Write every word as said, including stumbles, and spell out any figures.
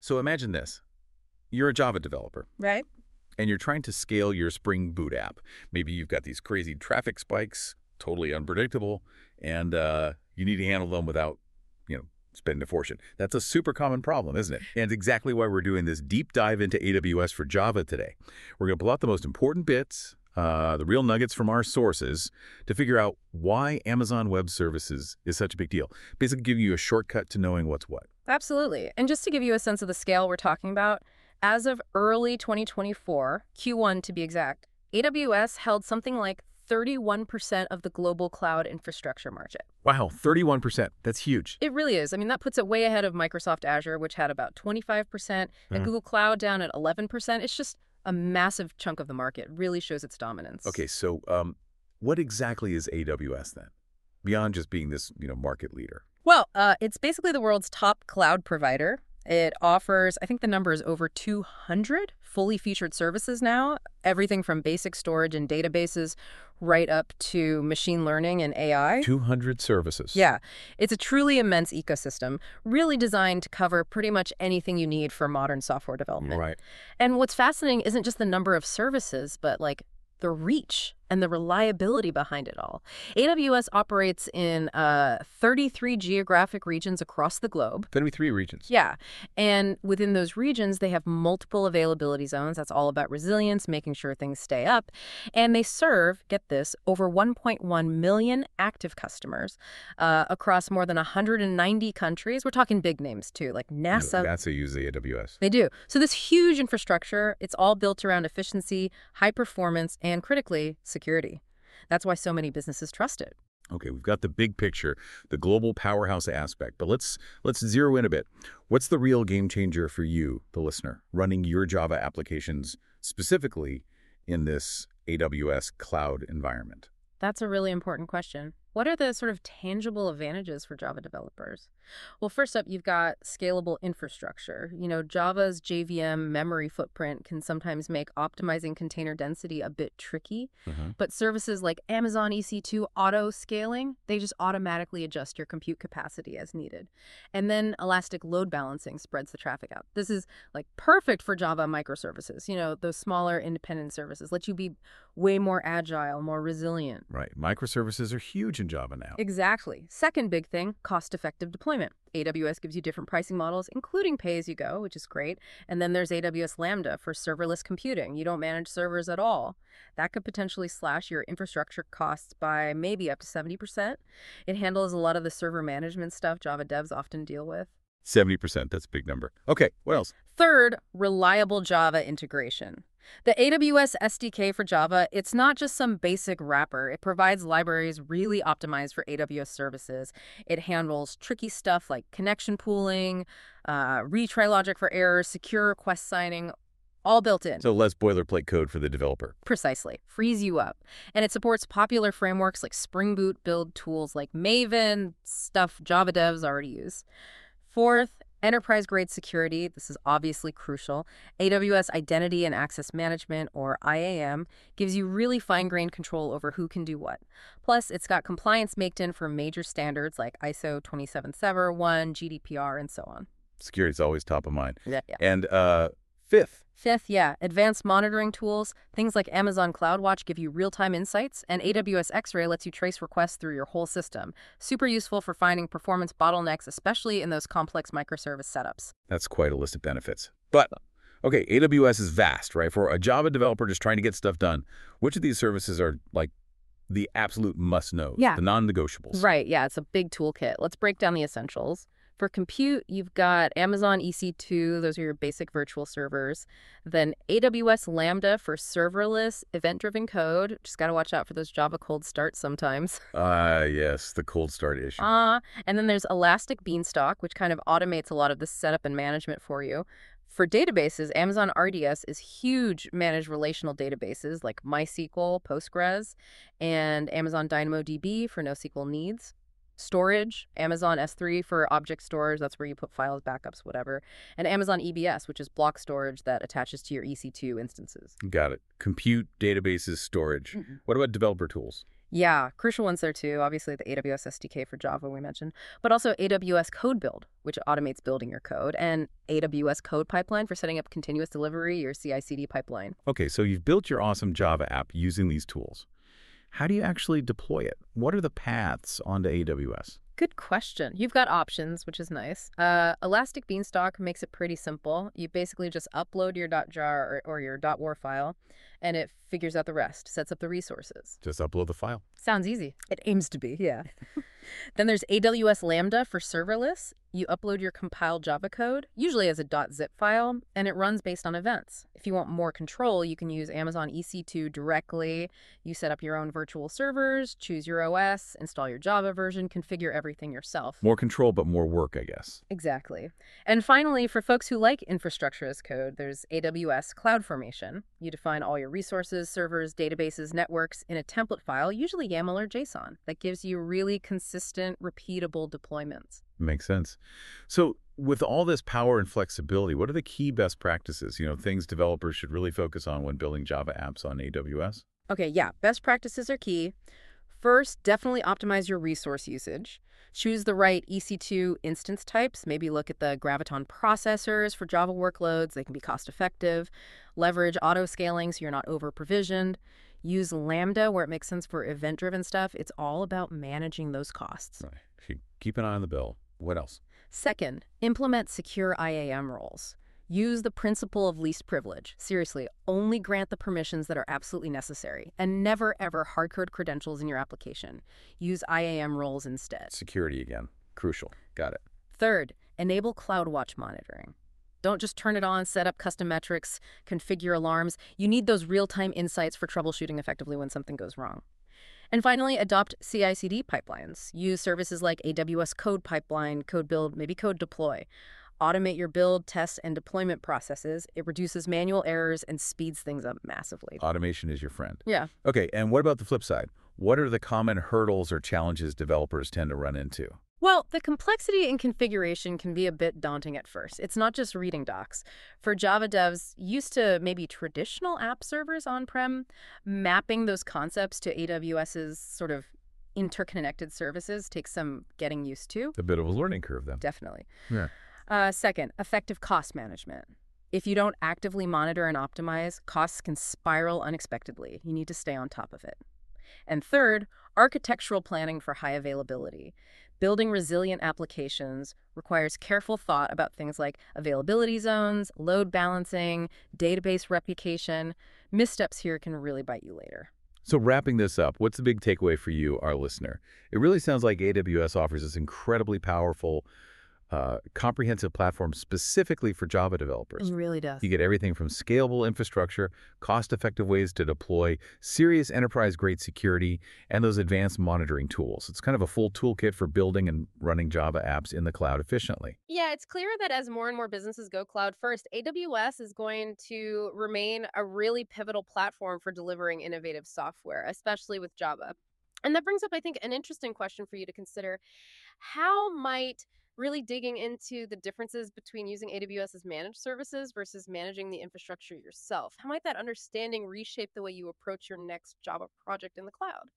So imagine this. You're a Java developer, Right? and you're trying to scale your Spring Boot app. Maybe you've got these crazy traffic spikes, totally unpredictable, and uh, you need to handle them without, you know, spending a fortune. That's a super common problem, isn't it? And exactly why we're doing this deep dive into A W S for Java today. We're going to pull out the most important bits, uh, the real nuggets from our sources, to figure out why Amazon Web Services is such a big deal. Basically giving you a shortcut to knowing what's what. Absolutely. And just to give you a sense of the scale we're talking about, as of early twenty twenty-four, Q one to be exact, A W S held something like thirty-one percent of the global cloud infrastructure market. Wow, thirty-one percent. That's huge. It really is. I mean, that puts it way ahead of Microsoft Azure, which had about twenty-five percent, and Mhm. Google Cloud down at eleven percent. It's just a massive chunk of the market. It really shows its dominance. Okay, so um, what exactly is A W S then? Beyond just being this, you know, market leader. Well, uh, it's basically the world's top cloud provider. It offers, I think the number is over two hundred fully featured services now, everything from basic storage and databases right up to machine learning and A I. two hundred services. Yeah, it's a truly immense ecosystem, really designed to cover pretty much anything you need for modern software development. Right. And what's fascinating isn't just the number of services, but like the reach and the reliability behind it all. A W S operates in uh, thirty-three geographic regions across the globe. thirty-three regions. Yeah. And within those regions, they have multiple availability zones. That's all about resilience, making sure things stay up. And they serve, get this, over one point one million active customers uh, across more than one hundred ninety countries. We're talking big names, too, like NASA. NASA uses A W S. They do. So this huge infrastructure, it's all built around efficiency, high performance, and critically, security. That's why so many businesses trust it. Okay, we've got the big picture, the global powerhouse aspect, but let's let's zero in a bit. What's the real game changer for you, the listener, running your Java applications specifically in this A W S cloud environment? That's a really important question. What are the sort of tangible advantages for Java developers? Well, first up, you've got scalable infrastructure. You know, Java's J V M memory footprint can sometimes make optimizing container density a bit tricky, Mhm. but services like Amazon E C two auto-scaling, they just automatically adjust your compute capacity as needed. And then elastic load balancing spreads the traffic out. This is like perfect for Java microservices. You know, those smaller independent services let you be way more agile, more resilient. Right. Microservices are huge in Java now. Exactly. Second big thing, cost-effective deployment. A W S gives you different pricing models, including pay-as-you-go, which is great. And then there's A W S Lambda for serverless computing. You don't manage servers at all. That could potentially slash your infrastructure costs by maybe up to seventy percent. It handles a lot of the server management stuff Java devs often deal with. seventy percent, that's a big number. Okay, what else? Third, reliable Java integration. The A W S S D K for Java, it's not just some basic wrapper. It provides libraries really optimized for A W S services. It handles tricky stuff like connection pooling, uh, retry logic for errors, secure request signing, all built in. So less boilerplate code for the developer. Precisely. Frees you up. And it supports popular frameworks like Spring Boot, build tools like Maven, stuff Java devs already use. Fourth, enterprise-grade security. This is obviously crucial. A W S Identity and Access Management, or I A M, gives you really fine-grained control over who can do what. Plus, it's got compliance baked in for major standards like I S O twenty-seven seven one, G D P R, and so on. Security is always top of mind. Yeah, yeah. And uh, fifth, Fifth, yeah, advanced monitoring tools. Things like Amazon CloudWatch give you real-time insights, and A W S X-Ray lets you trace requests through your whole system. Super useful for finding performance bottlenecks, especially in those complex microservice setups. that's quite a list of benefits. But, okay, A W S is vast, right? For a Java developer just trying to get stuff done, which of these services are like the absolute must-knows, Yeah. the non-negotiables? Right, yeah, it's a big toolkit. Let's break down the essentials. For compute, you've got Amazon E C two, those are your basic virtual servers. Then A W S Lambda for serverless, event-driven code. Just got to watch out for those Java cold starts sometimes. Ah, yes, the cold start issue. Uh, and then there's Elastic Beanstalk, which kind of automates a lot of the setup and management for you. For databases, Amazon R D S is huge managed relational databases like MySQL, Postgres, and Amazon DynamoDB for NoSQL needs. Storage, Amazon S three for object storage, that's where you put files, backups, whatever. And Amazon E B S, which is block storage that attaches to your E C two instances. Got it. Compute, databases, storage. Mhm. What about developer tools? Yeah, crucial ones there too. Obviously, the A W S S D K for Java we mentioned, but also A W S Code Build, which automates building your code, and A W S Code Pipeline for setting up continuous delivery, your C I C D pipeline. Okay, so you've built your awesome Java app using these tools. How do you actually deploy it? What are the paths onto A W S? Good question. You've got options, which is nice. Uh, Elastic Beanstalk makes it pretty simple. You basically just upload your .jar or, or your .war file, and it figures out the rest, sets up the resources. Just upload the file. Sounds easy. It aims to be, yeah. Then there's A W S Lambda for serverless. You upload your compiled Java code, usually as a .zip file, and it runs based on events. If you want more control, you can use Amazon E C two directly. You set up your own virtual servers, choose your O S, install your Java version, configure everything yourself. More control, but more work, I guess. Exactly. And finally, for folks who like infrastructure as code, there's A W S CloudFormation. You define all your resources, servers, databases, networks in a template file, usually YAML or JSON, that gives you really consistent, repeatable deployments. Makes sense. So with all this power and flexibility, what are the key best practices, you know, things developers should really focus on when building Java apps on A W S? Okay, yeah, best practices are key. First, definitely optimize your resource usage. Choose the right E C two instance types. Maybe look at the Graviton processors for Java workloads. They can be cost-effective. Leverage auto-scaling so you're not over-provisioned. Use Lambda where it makes sense for event-driven stuff. It's all about managing those costs. Right. Keep an eye on the bill. What else? Second, implement secure I A M roles. Use the principle of least privilege. Seriously, only grant the permissions that are absolutely necessary, and never, ever hardcode credentials in your application. Use I A M roles instead. Security again. Crucial. Got it. Third, enable CloudWatch monitoring. Don't just turn it on, set up custom metrics, configure alarms. You need those real-time insights for troubleshooting effectively when something goes wrong. And finally, adopt C I C D pipelines. Use services like A W S Code Pipeline, Code Build, maybe Code Deploy. Automate your build, test, and deployment processes. It reduces manual errors and speeds things up massively. Automation is your friend. Yeah. Okay, and what about the flip side? What are the common hurdles or challenges developers tend to run into? Well, the complexity in configuration can be a bit daunting at first. It's not just reading docs. For Java devs used to maybe traditional app servers on-prem, mapping those concepts to AWS's sort of interconnected services takes some getting used to. It's a bit of a learning curve, then. Definitely. Yeah. Uh, second, effective cost management. If you don't actively monitor and optimize, costs can spiral unexpectedly. You need to stay on top of it. And third, architectural planning for high availability. Building resilient applications requires careful thought about things like availability zones, load balancing, database replication. Missteps here can really bite you later. So wrapping this up, what's the big takeaway for you, our listener? It really sounds like A W S offers this incredibly powerful, uh, comprehensive platform specifically for Java developers. It really does. You get everything from scalable infrastructure, cost-effective ways to deploy, serious enterprise-grade security, and those advanced monitoring tools. It's kind of a full toolkit for building and running Java apps in the cloud efficiently. Yeah, it's clear that as more and more businesses go cloud first, A W S is going to remain a really pivotal platform for delivering innovative software, especially with Java. And that brings up, I think, an interesting question for you to consider. How might really digging into the differences between using A W S's managed services versus managing the infrastructure yourself, how might that understanding reshape the way you approach your next Java project in the cloud?